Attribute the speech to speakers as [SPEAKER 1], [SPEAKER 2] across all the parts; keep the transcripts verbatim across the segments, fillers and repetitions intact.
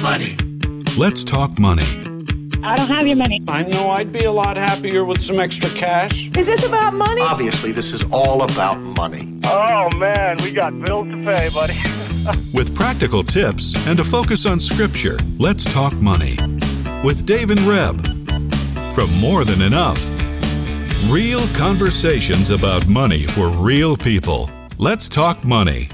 [SPEAKER 1] money.
[SPEAKER 2] Let's talk money.
[SPEAKER 3] I don't have your money.
[SPEAKER 4] I know I'd be a lot happier with some extra cash.
[SPEAKER 3] Is this about money?
[SPEAKER 5] Obviously, this is all about money.
[SPEAKER 6] Oh, man, we got bills to pay, buddy.
[SPEAKER 2] With practical tips and a focus on Scripture, let's talk money. With Dave and Reb. From More Than Enough. Real conversations about money for real people. Let's talk money.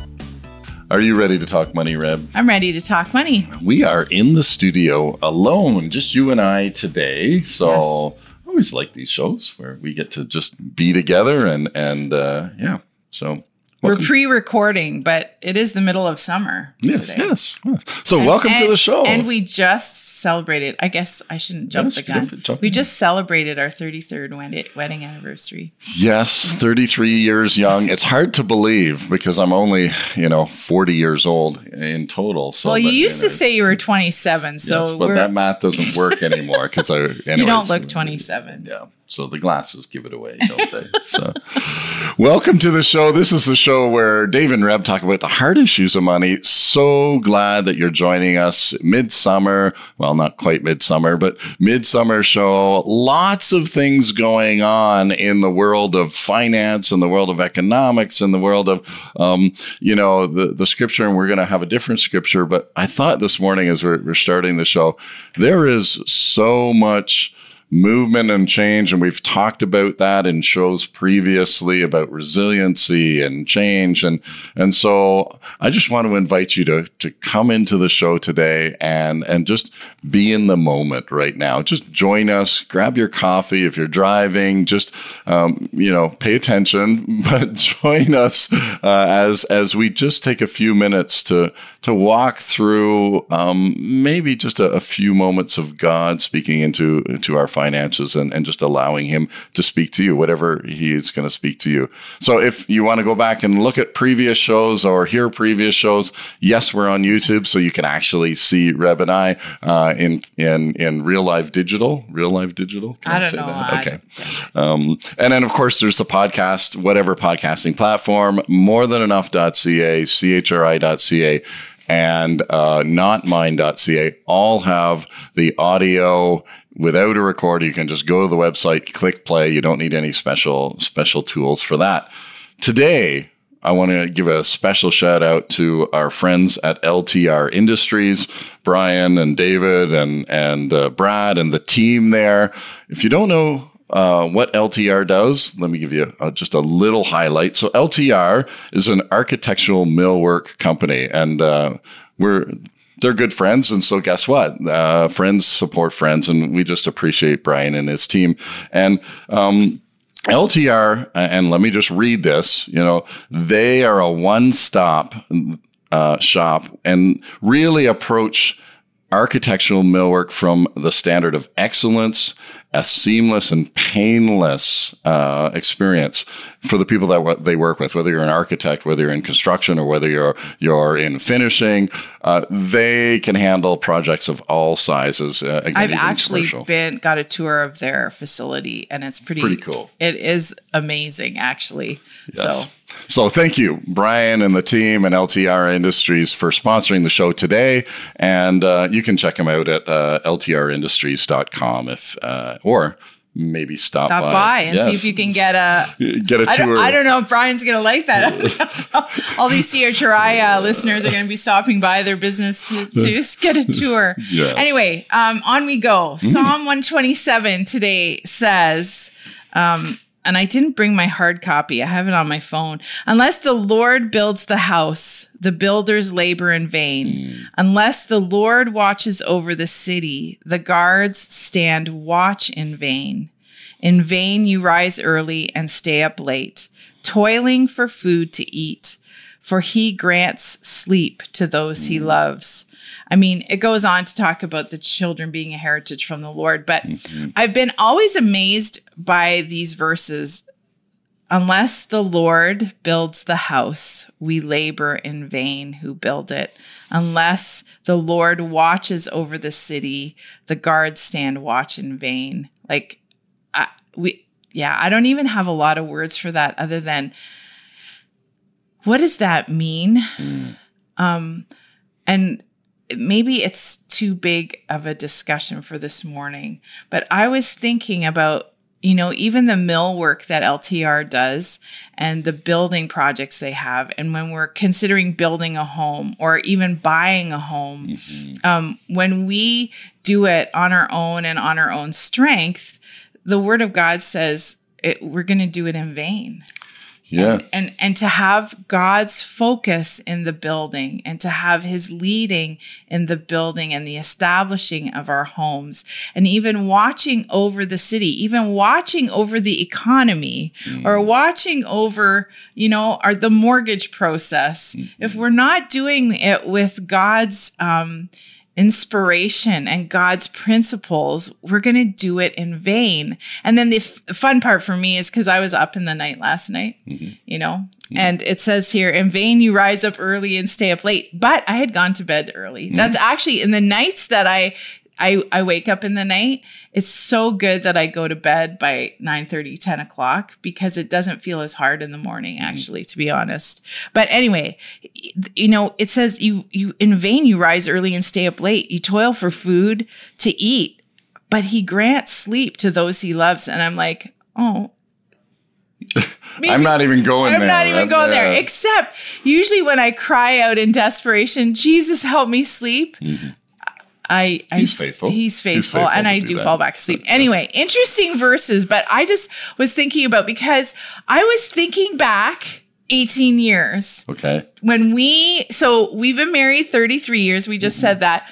[SPEAKER 7] Are you ready to talk money, Reb?
[SPEAKER 8] I'm ready to talk money.
[SPEAKER 7] We are in the studio alone, just you and I today. So yes. I always like these shows where we get to just be together and, and uh, yeah, so.
[SPEAKER 8] Welcome. We're pre-recording, but it is the middle of summer
[SPEAKER 7] yes,
[SPEAKER 8] today.
[SPEAKER 7] Yes, yes. So
[SPEAKER 8] and,
[SPEAKER 7] welcome
[SPEAKER 8] and,
[SPEAKER 7] to the show.
[SPEAKER 8] And we just celebrated, I guess I shouldn't jump yes, the gun. Jump, jump we just celebrated our thirty-third wedding anniversary.
[SPEAKER 7] Yes, thirty-three years young. It's hard to believe because I'm only, you know, forty years old in total. So,
[SPEAKER 8] well, you
[SPEAKER 7] but,
[SPEAKER 8] used
[SPEAKER 7] you know,
[SPEAKER 8] to say you were twenty-seven. So
[SPEAKER 7] yes, but that math doesn't work anymore because I. Anyways,
[SPEAKER 8] you don't look twenty-seven.
[SPEAKER 7] Yeah. So the glasses give it away, don't they? So, welcome to the show. This is the show where Dave and Reb talk about the hard issues of money. So glad that you're joining us midsummer. Well, not quite midsummer, but midsummer show. Lots of things going on in the world of finance, in the world of economics, in the world of, um, you know, the, the scripture. And we're going to have a different scripture. But I thought this morning as we're, we're starting the show, there is so much movement and change, and we've talked about that in shows previously about resiliency and change, and and so I just want to invite you to to come into the show today and and just be in the moment right now. Just join us, grab your coffee if you're driving. Just um, you know, pay attention, but join us uh, as as we just take a few minutes to to walk through um, maybe just a, a few moments of God speaking into into our finances and, and just allowing him to speak to you, whatever he is going to speak to you. So if you want to go back and look at previous shows or hear previous shows, yes, we're on YouTube, so you can actually see Reb and I uh, in in in real live digital, real live digital. Can
[SPEAKER 8] I,
[SPEAKER 7] I
[SPEAKER 8] don't
[SPEAKER 7] say
[SPEAKER 8] know.
[SPEAKER 7] That?
[SPEAKER 8] I
[SPEAKER 7] okay.
[SPEAKER 8] don't
[SPEAKER 7] Um, and then of course there's the podcast, whatever podcasting platform, more than enough dot c a, c h r i dot c a. and uh, not mine dot c a all have the audio without a recorder. You can just go to the website, click play. You don't need any special special tools for that. Today, I want to give a special shout out to our friends at L T R Industries, Brian and David and and uh, Brad and the team there. If you don't know Uh, what L T R does, let me give you uh, just a little highlight. So L T R is an architectural millwork company, and uh, we're they're good friends. And so guess what? Uh, friends support friends, and we just appreciate Brian and his team. And um, L T R, and let me just read this, you know, they are a one-stop uh, shop and really approach architectural millwork from the standard of excellence, a seamless and painless uh, experience for the people that w- they work with, whether you're an architect, whether you're in construction, or whether you're you're in finishing. Uh, they can handle projects of all sizes. Uh, again,
[SPEAKER 8] I've actually commercial. been got a tour of their facility, and it's pretty
[SPEAKER 7] pretty cool.
[SPEAKER 8] It is amazing, actually.
[SPEAKER 7] Yes.
[SPEAKER 8] So.
[SPEAKER 7] So thank you, Brian and the team and L T R Industries for sponsoring the show today. And uh, you can check them out at uh, L T R industries dot com if, uh, or maybe stop,
[SPEAKER 8] stop
[SPEAKER 7] by.
[SPEAKER 8] by and
[SPEAKER 7] yes.
[SPEAKER 8] see if you can get a,
[SPEAKER 7] get a tour.
[SPEAKER 8] I don't, I don't know if Brian's going to like that. All these C H R I uh, listeners are going to be stopping by their business to, to just get a tour.
[SPEAKER 7] Yes.
[SPEAKER 8] Anyway, um, on we go. Mm. Psalm one twenty-seven today says, um, and I didn't bring my hard copy. I have it on my phone. Unless the Lord builds the house, the builders labor in vain. Mm. Unless the Lord watches over the city, the guards stand watch in vain. In vain you rise early and stay up late, toiling for food to eat, for he grants sleep to those mm. he loves. I mean, it goes on to talk about the children being a heritage from the Lord, but mm-hmm. I've been always amazed by these verses. Unless the Lord builds the house, we labor in vain who build it. Unless the Lord watches over the city, the guards stand watch in vain. Like, I, we, yeah, I don't even have a lot of words for that other than, what does that mean? Mm. Um, and maybe it's too big of a discussion for this morning, but I was thinking about, you know, even the mill work that L T R does and the building projects they have. And when we're considering building a home or even buying a home, mm-hmm. um, when we do it on our own and on our own strength, the Word of God says it, we're going to do it in vain.
[SPEAKER 7] Yeah.
[SPEAKER 8] And, and and to have God's focus in the building and to have his leading in the building and the establishing of our homes and even watching over the city, even watching over the economy mm. or watching over, you know, our, the mortgage process. Mm-hmm. If we're not doing it with God's um inspiration and God's principles, we're going to do it in vain. And then the f- fun part for me is because I was up in the night last night, mm-hmm. you know, mm-hmm. and it says here, in vain you rise up early and stay up late. But I had gone to bed early. Mm-hmm. That's actually in the nights that I, I, I wake up in the night. It's so good that I go to bed by nine thirty, ten o'clock because it doesn't feel as hard in the morning, actually, to be honest. But anyway, you know, it says you, you in vain, you rise early and stay up late. You toil for food to eat, but he grants sleep to those he loves. And I'm like, oh, maybe,
[SPEAKER 7] I'm not even going
[SPEAKER 8] I'm
[SPEAKER 7] there.
[SPEAKER 8] I'm not even
[SPEAKER 7] I'm,
[SPEAKER 8] going
[SPEAKER 7] uh,
[SPEAKER 8] there. Except usually when I cry out in desperation, Jesus, help me sleep. Mm-hmm. I, I,
[SPEAKER 7] he's faithful.
[SPEAKER 8] He's faithful,
[SPEAKER 7] he's faithful
[SPEAKER 8] and I
[SPEAKER 7] do,
[SPEAKER 8] do
[SPEAKER 7] that.
[SPEAKER 8] fall back asleep. Anyway, interesting verses, but I just was thinking about because I was thinking back eighteen years.
[SPEAKER 7] Okay.
[SPEAKER 8] When we, so we've been married thirty-three years. We just mm-hmm. said that.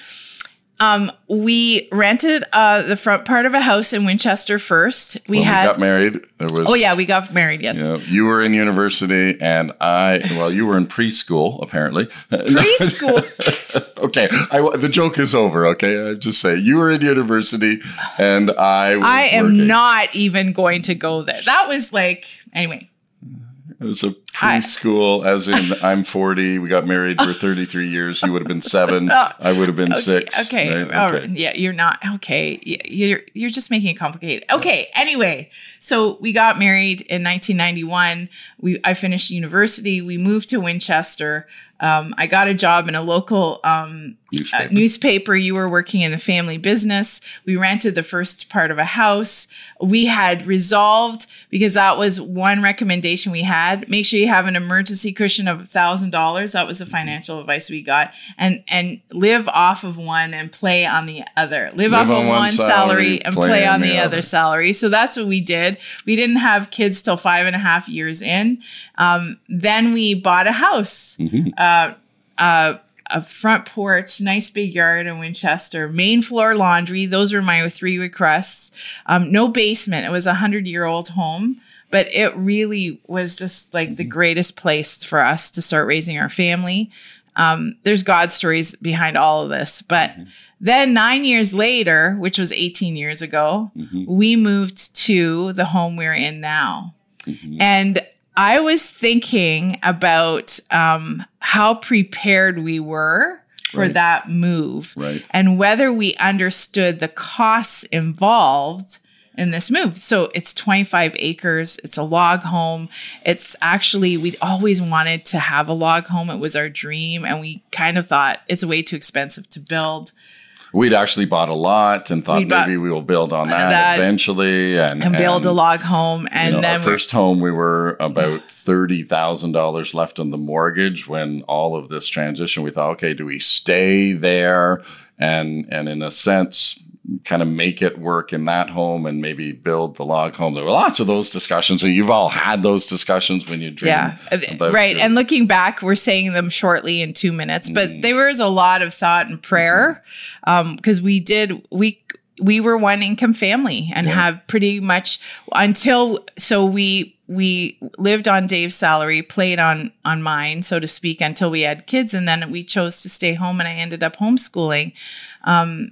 [SPEAKER 8] Um, we rented uh, the front part of a house in Winchester first. We
[SPEAKER 7] when
[SPEAKER 8] had
[SPEAKER 7] we got married. There was.
[SPEAKER 8] Oh yeah, we got married. Yes.
[SPEAKER 7] You know, you were in university, and I. Well, you were in preschool, apparently.
[SPEAKER 8] Preschool.
[SPEAKER 7] Okay, I, the joke is over. Okay, I just say you were in university, and I. was
[SPEAKER 8] I am
[SPEAKER 7] working.
[SPEAKER 8] not even going to go there. That was like anyway.
[SPEAKER 7] It was a preschool, I, as in I'm forty. We got married for thirty-three years. You would have been seven. Oh, I would have been
[SPEAKER 8] okay,
[SPEAKER 7] six.
[SPEAKER 8] Okay.
[SPEAKER 7] Right?
[SPEAKER 8] Oh,
[SPEAKER 7] okay.
[SPEAKER 8] yeah, you're not. Okay. You're you're just making it complicated. Okay. Anyway, so we got married in nineteen ninety-one. We I finished university. We moved to Winchester. Um, I got a job in a local um, newspaper. Uh, newspaper. You were working in the family business. We rented the first part of a house. We had resolved, because that was one recommendation we had, make sure you have an emergency cushion of one thousand dollars. That was the financial advice we got. And and live off of one and play on the other. Live, live off of one, one salary, salary and play, play on the, the other salary. So that's what we did. We didn't have kids till five and a half years in. Um, then we bought a house. Mm-hmm. Uh, uh, a front porch, nice big yard in Winchester, main floor laundry. Those were my three requests. Um, no basement. It was a hundred year old home, but it really was just like mm-hmm. the greatest place for us to start raising our family. Um, there's God stories behind all of this, but mm-hmm. then nine years later, which was eighteen years ago, mm-hmm. we moved to the home we're in now. Mm-hmm. And I was thinking about um, how prepared we were for right. that move,
[SPEAKER 7] right.
[SPEAKER 8] and whether we understood the costs involved in this move. So it's twenty-five acres. It's a log home. It's actually, we'd always wanted to have a log home. It was our dream. And we kind of thought it's way too expensive to build.
[SPEAKER 7] We'd actually bought a lot and thought
[SPEAKER 8] bought,
[SPEAKER 7] maybe we will build on that,
[SPEAKER 8] that
[SPEAKER 7] eventually. And,
[SPEAKER 8] and build and, a log home. And
[SPEAKER 7] you know,
[SPEAKER 8] then
[SPEAKER 7] our first home, we were about thirty thousand dollars left on the mortgage when all of this transition. We thought, okay, do we stay there and, and in a sense, kind of make it work in that home and maybe build the log home? There were lots of those discussions, and you've all had those discussions when you dream.
[SPEAKER 8] Yeah,
[SPEAKER 7] about
[SPEAKER 8] right.
[SPEAKER 7] Your-
[SPEAKER 8] and looking back, we're saying them shortly in two minutes, but mm. there was a lot of thought and prayer because um, we did we. We were one income family and yeah. have pretty much until, so we, we lived on Dave's salary, played on, on mine, so to speak, until we had kids. And then we chose to stay home, and I ended up homeschooling. Um,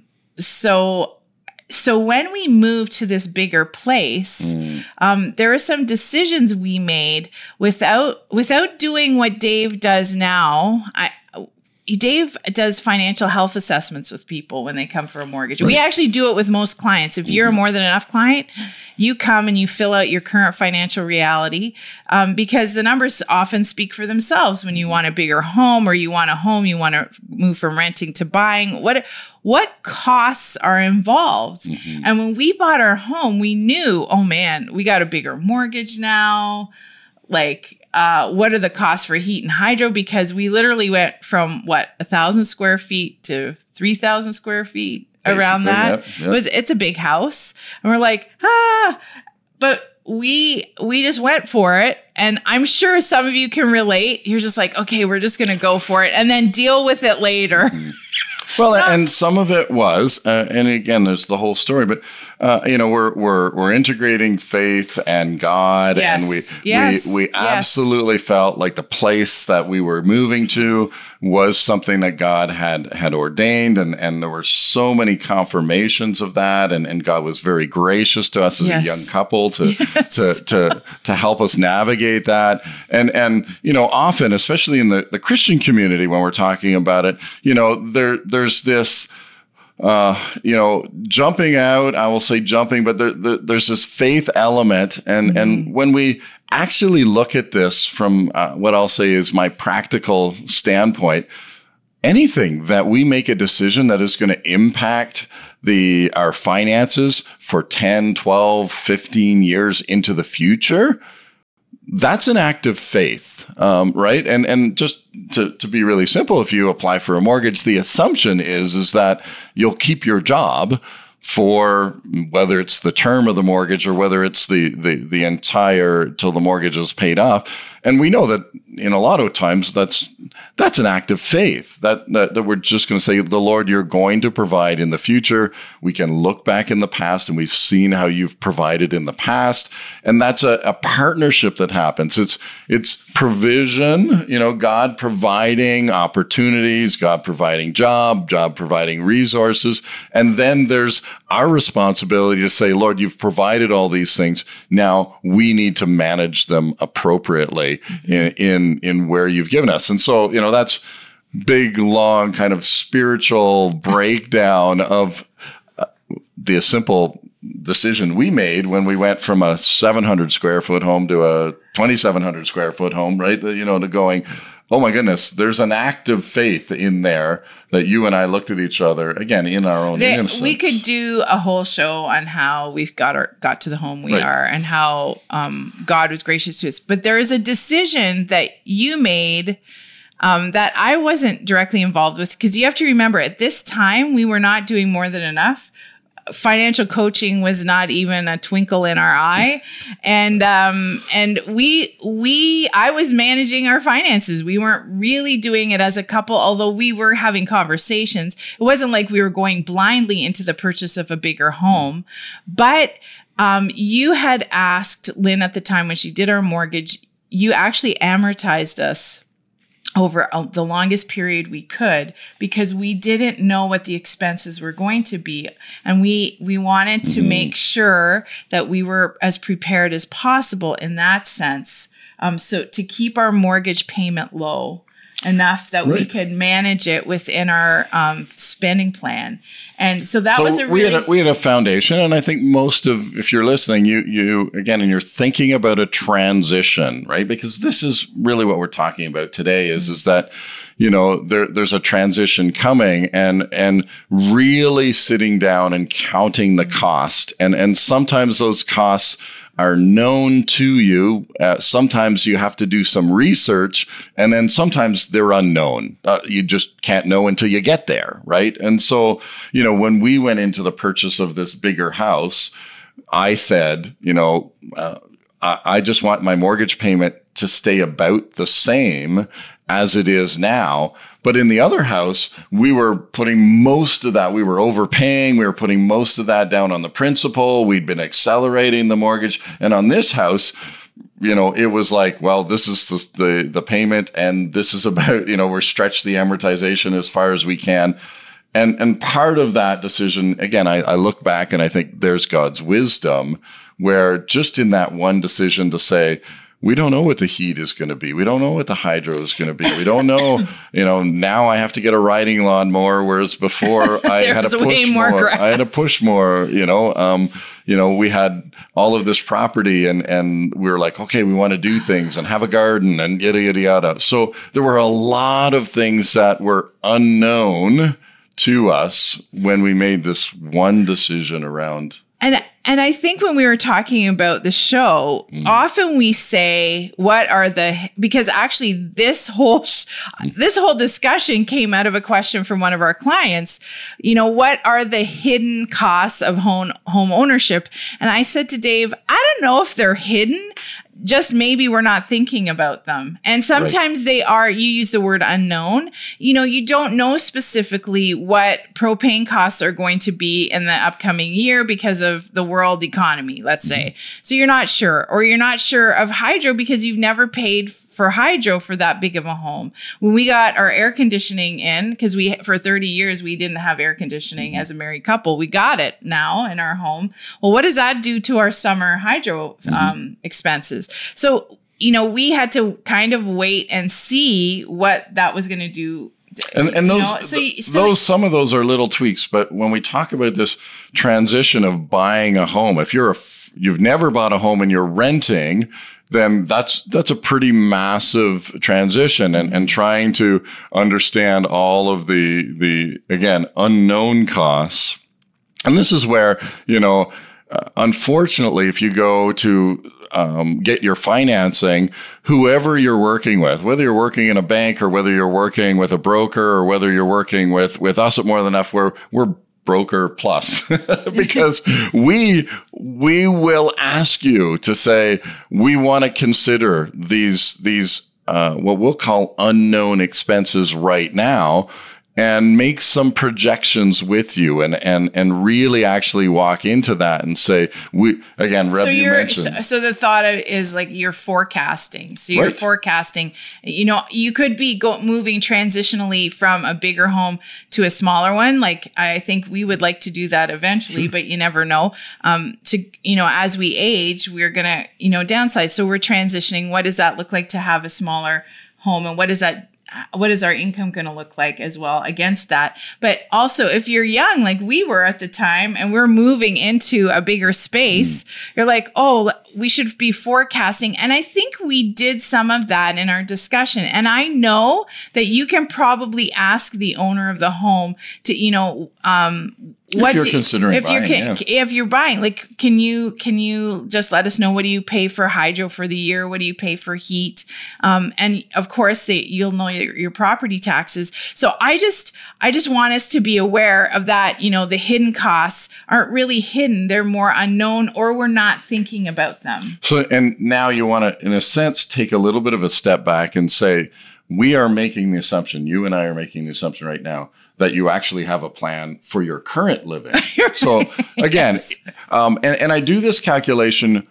[SPEAKER 8] so, so when we moved to this bigger place, mm. um, there are some decisions we made without, without doing what Dave does now. I, Dave does financial health assessments with people when they come for a mortgage. Right. We actually do it with most clients. If you're a more than enough client, you come and you fill out your current financial reality um, because the numbers often speak for themselves. When you want a bigger home or you want a home, you want to move from renting to buying, what what costs are involved? Mm-hmm. And when we bought our home, we knew, oh man, we got a bigger mortgage now. Like, uh, what are the costs for heat and hydro? Because we literally went from what, a thousand square feet to three thousand square feet Basically, around that. Yep, yep. It was, it's a big house. And we're like, ah, but we, we just went for it. And I'm sure some of you can relate. You're just like, okay, we're just going to go for it and then deal with it later.
[SPEAKER 7] Mm-hmm. Well, no. And some of it was, uh, and again, there's the whole story, but, uh, you know, we're, we're, we're integrating faith and God,
[SPEAKER 8] yes.
[SPEAKER 7] and we,
[SPEAKER 8] yes.
[SPEAKER 7] we, we
[SPEAKER 8] yes.
[SPEAKER 7] absolutely felt like the place that we were moving to was something that God had, had ordained. And, and there were so many confirmations of that. And, and God was very gracious to us as yes. a young couple to, yes. to, to, to help us navigate that. And, and, you know, often, especially in the, the Christian community, when we're talking about it, you know, there, there's this, uh, you know, jumping out, I will say jumping, but there, there, there's this faith element. And, mm-hmm. and when we actually look at this from uh, what I'll say is my practical standpoint, anything that we make a decision that is going to impact the, our finances for ten, twelve, fifteen years into the future, that's an act of faith, um, right? And and just to, to be really simple, if you apply for a mortgage, the assumption is, is that you'll keep your job for whether it's the term of the mortgage or whether it's the, the, the entire till the mortgage is paid off. And we know that in a lot of times that's that's an act of faith that, that, that we're just going to say, the Lord, you're going to provide in the future. We can look back in the past and we've seen how you've provided in the past. And that's a, a partnership that happens. It's, it's provision, you know, God providing opportunities, God providing job, job providing resources. And then there's our responsibility to say, Lord, you've provided all these things. Now we need to manage them appropriately mm-hmm. in, in, in where you've given us. And so, you know, that's big, long kind of spiritual breakdown of uh, the simple decision we made when we went from a seven hundred square foot home to a twenty-seven hundred square foot home, right? You know, to going, oh my goodness, there's an act of faith in there that you and I looked at each other, again, in our own
[SPEAKER 8] there,
[SPEAKER 7] innocence.
[SPEAKER 8] We could do a whole show on how we've got our, got to the home we right. are and how um, God was gracious to us. But there is a decision that you made um, that I wasn't directly involved with, because you have to remember, at this time, we were not doing more than enough. Financial coaching was not even a twinkle in our eye. And, um, and we, we, I was managing our finances. We weren't really doing it as a couple, although we were having conversations. It wasn't like we were going blindly into the purchase of a bigger home, but, um, you had asked Lynn at the time when she did our mortgage, you actually amortized us over the longest period we could, because we didn't know what the expenses were going to be. And we, we wanted to mm-hmm. make sure that we were as prepared as possible in that sense. Um, so to keep our mortgage payment low enough that right. we could manage it within our um, spending plan. And so that so was a really...
[SPEAKER 7] We had a, we had a foundation, and I think most of, if you're listening, you, you again, and you're thinking about a transition, right? Because this is really what we're talking about today is, mm-hmm. is that, you know, there, there's a transition coming, and, and really sitting down and counting the cost. And, and sometimes those costs are known to you. Uh, sometimes you have to do some research, and then sometimes they're unknown. Uh, you just can't know until you get there, right? And so, you know, when we went into the purchase of this bigger house, I said, you know, uh, I, I just want my mortgage payment to stay about the same as it is now. But in the other house, we were putting most of that, we were overpaying, we were putting most of that down on the principal, we'd been accelerating the mortgage. And on this house, you know, it was like, well, this is the, the, the payment, and this is about, you know, we're stretched the amortization as far as we can. And, and part of that decision, again, I, I look back and I think there's God's wisdom, where just in that one decision to say, we don't know what the heat is going to be. We don't know what the hydro is going to be. We don't know, you know, now I have to get a riding lawnmower, whereas before I had a push
[SPEAKER 8] way more
[SPEAKER 7] more.
[SPEAKER 8] grass.
[SPEAKER 7] I had a push more, you know, um, you know, we had all of this property and, and we were like, okay, we want to do things and have a garden and yada, yada, yada. So there were a lot of things that were unknown to us when we made this one decision around.
[SPEAKER 8] And and I think when we were talking about the show, mm. often we say, what are the, because actually this whole, sh- this whole discussion came out of a question from one of our clients, you know, what are the hidden costs of home, home ownership? And I said to Dave, I don't know if they're hidden. Just maybe we're not thinking about them. And sometimes right. they are, you use the word unknown. You know, you don't know specifically what propane costs are going to be in the upcoming year because of the world economy, let's say. Mm-hmm. So you're not sure, or you're not sure of hydro because you've never paid for hydro for that big of a home. When we got our air conditioning in, because we, for thirty years, we didn't have air conditioning mm-hmm. as a married couple. We got it now in our home. Well, what does that do to our summer hydro mm-hmm. um, expenses? So, you know, we had to kind of wait and see what that was going to do.
[SPEAKER 7] And, and those,
[SPEAKER 8] know, so, so
[SPEAKER 7] those, some of those are little tweaks. But when we talk about this transition of buying a home, if you're a, you've never bought a home and you're renting, then that's that's a pretty massive transition, and, and trying to understand all of the the again unknown costs. And this is where, you know, uh, unfortunately, if you go to um, get your financing, whoever you're working with, whether you're working in a bank or whether you're working with a broker or whether you're working with with us at More Than Enough, we're we're broker plus because we we will ask you to say we want to consider these these uh, what we'll call unknown expenses right now, and make some projections with you, and and and really actually walk into that and say, we again, Reb,
[SPEAKER 8] so
[SPEAKER 7] you
[SPEAKER 8] you're
[SPEAKER 7] mentioned.
[SPEAKER 8] so, so the thought of is like you're forecasting. So you're
[SPEAKER 7] Right.
[SPEAKER 8] forecasting. You know, you could be go, moving transitionally from a bigger home to a smaller one. Like I think we would like to do that eventually, sure. but you never know. Um, to you know, as we age, we're gonna you know downsize. So we're transitioning. What does that look like to have a smaller home, and what does that what is our income going to look like as well against that? But also, if you're young, like we were at the time, and we're moving into a bigger space, mm. you're like, oh, we should be forecasting. And I think we did some of that in our discussion. And I know that you can probably ask the owner of the home to, you know, um,
[SPEAKER 7] If
[SPEAKER 8] what
[SPEAKER 7] you're
[SPEAKER 8] do,
[SPEAKER 7] considering
[SPEAKER 8] if
[SPEAKER 7] buying,
[SPEAKER 8] you're
[SPEAKER 7] yeah.
[SPEAKER 8] if you're buying, like, can you can you just let us know, what do you pay for hydro for the year? What do you pay for heat? Um, and of course, they, you'll know your, your property taxes. So I just I just want us to be aware of that. You know, the hidden costs aren't really hidden; they're more unknown, or we're not thinking about them.
[SPEAKER 7] So, and now you want to, in a sense, take a little bit of a step back and say, we are making the assumption, you and I are making the assumption right now, that you actually have a plan for your current living. So again, yes. um, and, and I do this calculation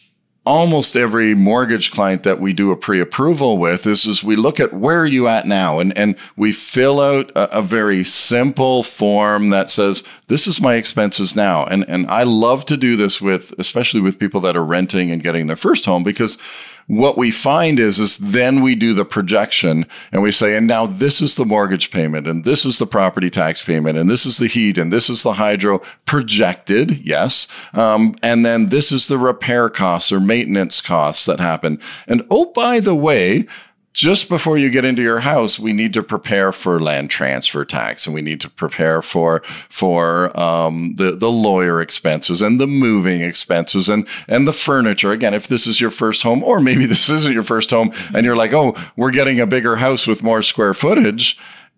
[SPEAKER 7] almost every mortgage client that we do a pre-approval with is, is we look at where are you at now, and, and we fill out a, a very simple form that says, this is my expenses now. And, and I love to do this with, especially with people that are renting and getting their first home, because what we find is, is then we do the projection and we say, and now this is the mortgage payment, and this is the property tax payment, and this is the heat, and this is the hydro projected. Yes. Um, and then this is the repair costs or maintenance costs that happen. And oh, by the way, just before you get into your house, we need to prepare for land transfer tax, and we need to prepare for for um, the the lawyer expenses and the moving expenses and and the furniture. Again, if this is your first home, or maybe this isn't your first home, and you're like, oh, we're getting a bigger house with more square footage,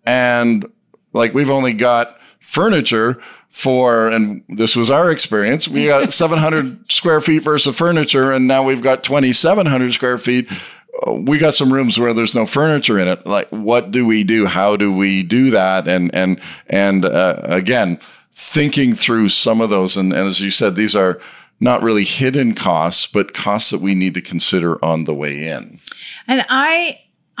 [SPEAKER 7] and like we've only got furniture for, and this was our experience, we got seven hundred square feet versus furniture, and now we've got twenty-seven hundred square feet. We got some rooms where there's no furniture in it. Like, what do we do? How do we do that? And, and, and, uh, again, thinking through some of those. And, and as you said, these are not really hidden costs, but costs that we need to consider on the way in.
[SPEAKER 8] And I,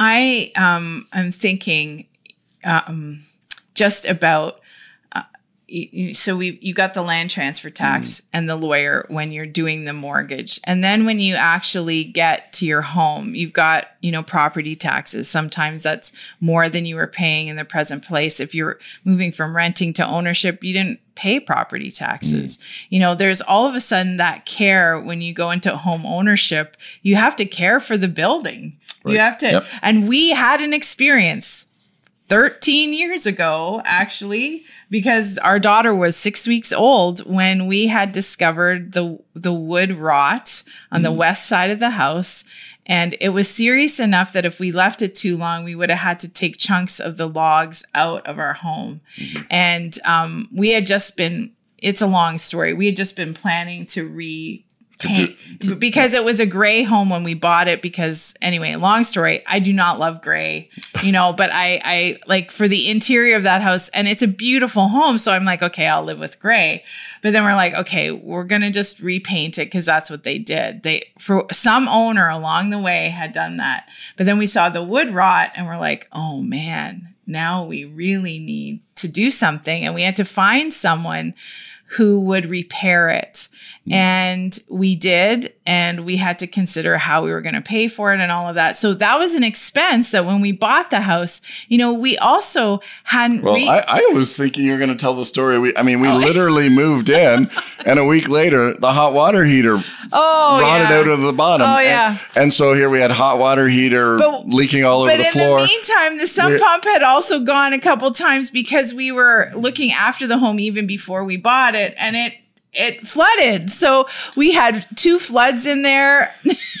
[SPEAKER 8] I, um, am thinking, um, just about, you, so we you got the land transfer tax mm. and the lawyer when you're doing the mortgage. And then when you actually get to your home, you've got, you know, property taxes. Sometimes that's more than you were paying in the present place. If you're moving from renting to ownership, you didn't pay property taxes. Mm. You know, there's all of a sudden that care when you go into home ownership, you have to care for the building. Right. You have to, yep. and we had an experience thirteen years ago, actually, because our daughter was six weeks old when we had discovered the the wood rot on mm. the west side of the house. And it was serious enough that if we left it too long, we would have had to take chunks of the logs out of our home. Mm-hmm. And um, we had just been, it's a long story. We had just been planning to re paint because it was a gray home when we bought it. Because anyway, long story, I do not love gray, you know, but I, I like for the interior of that house, and it's a beautiful home. So I'm like, okay, I'll live with gray. But then we're like, okay, we're going to just repaint it because that's what they did. They, for some owner along the way had done that. But then we saw the wood rot and we're like, oh man, now we really need to do something. And we had to find someone who would repair it. Mm. And we did, and we had to consider how we were going to pay for it and all of that. So that was an expense that when we bought the house, you know, we also hadn't.
[SPEAKER 7] Well,
[SPEAKER 8] re-
[SPEAKER 7] I, I was thinking you were going to tell the story. We, I mean, we oh. literally moved in, and a week later, the hot water heater
[SPEAKER 8] oh,
[SPEAKER 7] rotted
[SPEAKER 8] yeah.
[SPEAKER 7] out of the bottom.
[SPEAKER 8] Oh, yeah.
[SPEAKER 7] And, and so here we had hot water heater but, leaking all over the floor.
[SPEAKER 8] But in the meantime, the sump pump had also gone a couple times because we were looking after the home even before we bought it, and it It flooded. So we had two floods in there.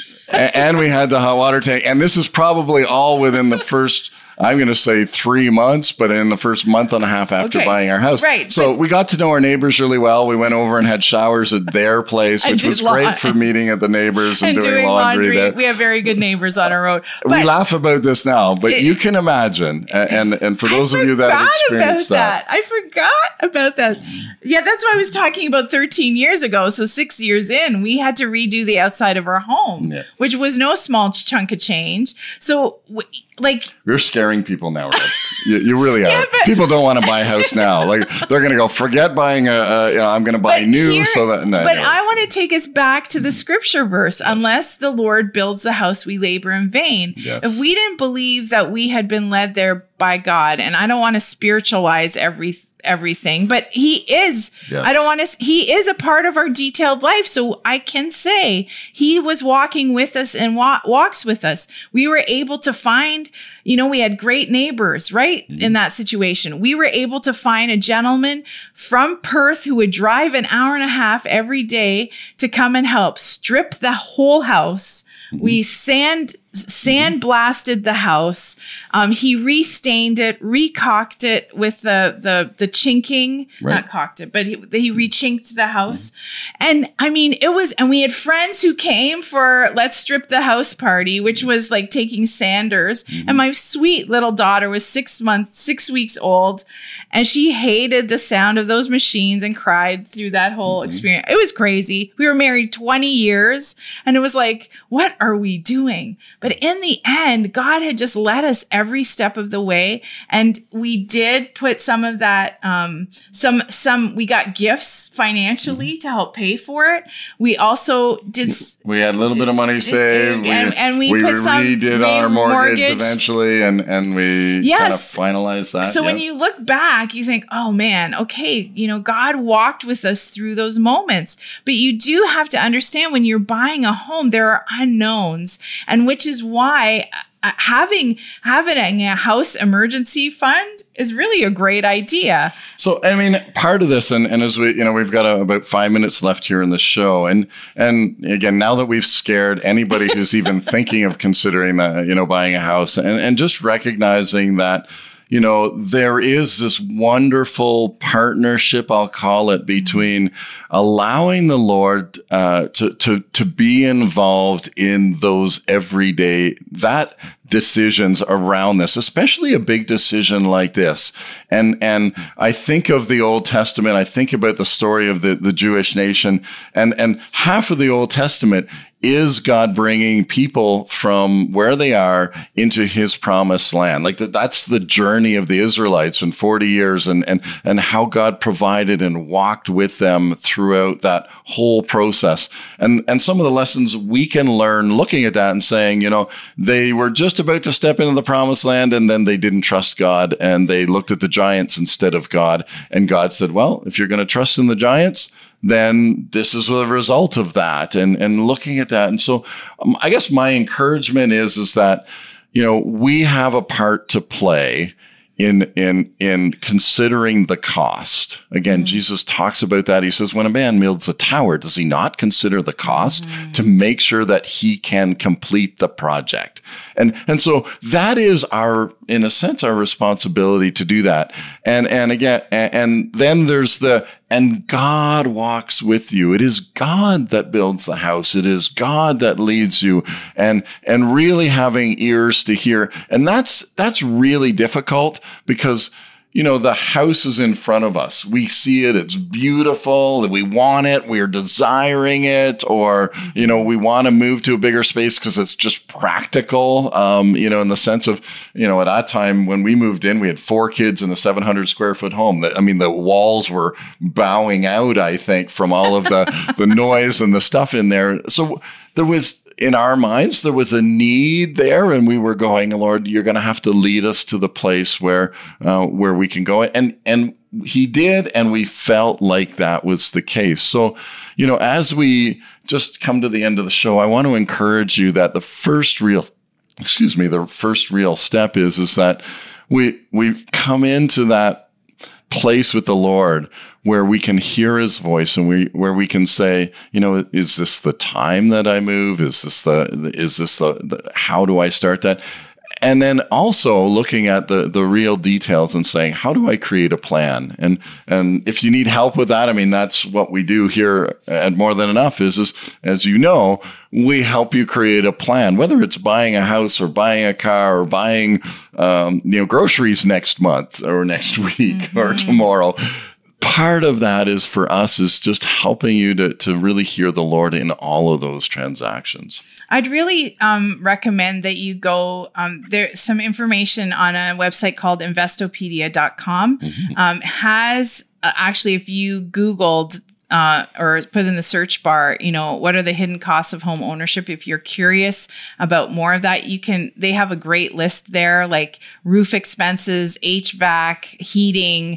[SPEAKER 7] And we had the hot water tank. And this is probably all within the first, I'm going to say three months, but in the first month and a half after okay. buying our house.
[SPEAKER 8] Right.
[SPEAKER 7] So we got to know our neighbors really well. We went over and had showers at their place, which was great la- for meeting at the neighbors and, and doing, doing laundry, laundry there.
[SPEAKER 8] We have very good neighbors on our road.
[SPEAKER 7] But we laugh about this now, but it, you can imagine. And and for those of you that have experienced that,
[SPEAKER 8] that. I forgot about that. Yeah, that's why I was talking about thirteen years ago. So six years in, we had to redo the outside of our home, yeah. which was no small chunk of change. So we, like
[SPEAKER 7] you're scaring people now, Rob. you, you really are. Yeah, but, people don't want to buy a house now. Like they're going to go, forget buying a, a you know, I'm going to buy new. Here, so that, no,
[SPEAKER 8] but
[SPEAKER 7] anyway.
[SPEAKER 8] I want to take us back to the scripture verse. Yes. Unless the Lord builds the house, we labor in vain. Yes. If we didn't believe that we had been led there by God, and I don't want to spiritualize everything. everything, but he is, yes. I don't want to, he is a part of our detailed life. So I can say he was walking with us and wa- walks with us. We were able to find, you know, we had great neighbors, right? Mm-hmm. In that situation, we were able to find a gentleman from Perth who would drive an hour and a half every day to come and help strip the whole house. Mm-hmm. We sand, sand blasted the house. Um, he restained it, recocked it with the, the, the chinking, right. not cocked it, but he, he rechinked the house. Mm-hmm. And I mean, it was, and we had friends who came for let's strip the house party, which was like taking sanders. Mm-hmm. And my sweet little daughter was six months, six weeks old. And she hated the sound of those machines and cried through that whole mm-hmm. experience. It was crazy. We were married twenty years and it was like, what are we doing? But in the end, God had just led us every step of the way. And we did put some of that, um, some, some, we got gifts financially to help pay for it. We also did.
[SPEAKER 7] We had a little bit of money saved.
[SPEAKER 8] And we, and we,
[SPEAKER 7] we
[SPEAKER 8] put some
[SPEAKER 7] redid re- our mortgage, mortgage eventually and, and we
[SPEAKER 8] yes.
[SPEAKER 7] kind of finalized that.
[SPEAKER 8] So
[SPEAKER 7] yeah.
[SPEAKER 8] when you look back, you think, oh man, okay, you know, God walked with us through those moments. But you do have to understand when you're buying a home, there are unknowns, and which is why uh, having having a house emergency fund is really a great idea.
[SPEAKER 7] So, I mean, part of this, and, and as we, you know, we've got a, about five minutes left here in the show. And, and again, now that we've scared anybody who's even thinking of considering, uh, you know, buying a house and, and just recognizing that, you know, there is this wonderful partnership, I'll call it, between allowing the Lord uh, to to to be involved in those everyday that decisions around this, especially a big decision like this. And and I think of the Old Testament, I think about the story of the, the Jewish nation, and, and half of the Old Testament is God bringing people from where they are into his promised land. Like that, that's the journey of the Israelites in forty years, and, and, and how God provided and walked with them throughout that whole process. And, and some of the lessons we can learn looking at that and saying, you know, they were just about to step into the promised land, and then they didn't trust God, and they looked at the giants instead of God. And God said, well, if you're going to trust in the giants, then this is the result of that, and, and looking at that. And so um, I guess my encouragement is, is that, you know, we have a part to play in, in, in considering the cost. Again, mm-hmm. Jesus talks about that. He says, when a man builds a tower, does he not consider the cost mm-hmm. to make sure that he can complete the project? And, and so that is our, in a sense, our responsibility to do that. And, and again, and, and then there's the, and God walks with you. It is God that builds the house. It is God that leads you, and, and really having ears to hear. And that's, that's really difficult because, you know, the house is in front of us. We see it. It's beautiful. We want it. We're desiring it. Or, you know, we want to move to a bigger space because it's just practical. Um, you know, in the sense of, you know, at that time when we moved in, we had four kids in a seven hundred square foot home. I mean, the walls were bowing out, I think, from all of the, the noise and the stuff in there. So there was, in our minds, there was a need there, and we were going, Lord, you're going to have to lead us to the place where uh, where we can go. And and he did, and we felt like that was the case. So, you know, as we just come to the end of the show, I want to encourage you that the first real, excuse me, the first real step is is that we we come into that place with the Lord where we can hear his voice, and we, where we can say, you know, is this the time that I move? Is this the, is this the, the how do I start that? And then also looking at the, the real details and saying, how do I create a plan? And, and if you need help with that, I mean, that's what we do here at More Than Enough is, is, as you know, we help you create a plan, whether it's buying a house or buying a car or buying, um, you know, groceries next month or next week mm-hmm. or tomorrow. Part of that is for us is just helping you to, to really hear the Lord in all of those transactions.
[SPEAKER 8] I'd really um, recommend that you go, um, there's some information on a website called investopedia dot com. Mm-hmm. Um, has uh, actually, if you Googled Uh, or put in the search bar, you know, what are the hidden costs of home ownership? If you're curious about more of that, you can, they have a great list there, like roof expenses, H V A C, heating,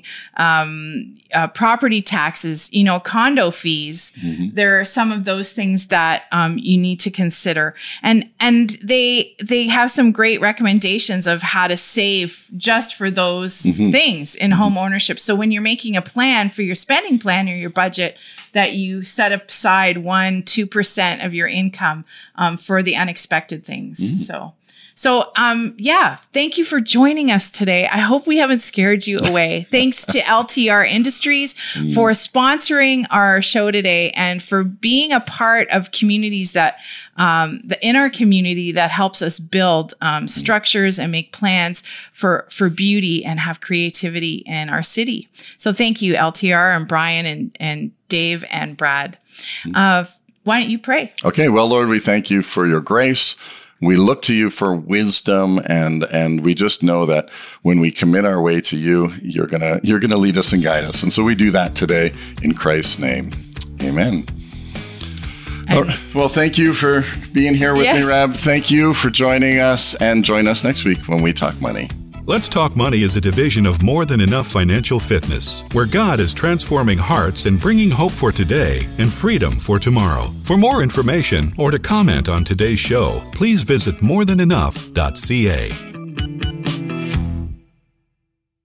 [SPEAKER 8] um, uh, property taxes, you know, condo fees. Mm-hmm. There are some of those things that, um, you need to consider. And, and they, they have some great recommendations of how to save just for those mm-hmm. things in mm-hmm. home ownership. So when you're making a plan for your spending plan or your budget, that you set aside one, two percent of your income um, for the unexpected things. Mm. So, so um, yeah, thank you for joining us today. I hope we haven't scared you away. Thanks to L T R Industries mm. for sponsoring our show today and for being a part of communities that um, the, in our community that helps us build um, structures and make plans for, for beauty and have creativity in our city. So thank you, L T R and Brian and, and Dave and Brad. Uh, why don't you pray? Okay.
[SPEAKER 7] Well, Lord, we thank you for your grace. We look to you for wisdom, and, and we just know that when we commit our way to you, you're gonna, you're gonna lead us and guide us. And so we do that today in Christ's name. Amen. All right. Well, thank you for being here with yes. me, Reb. Thank you for joining us, and join us next week when we talk money.
[SPEAKER 2] Let's Talk Money is a division of More Than Enough Financial Fitness, where God is transforming hearts and bringing hope for today and freedom for tomorrow. For more information or to comment on today's show, please visit more than enough dot c a.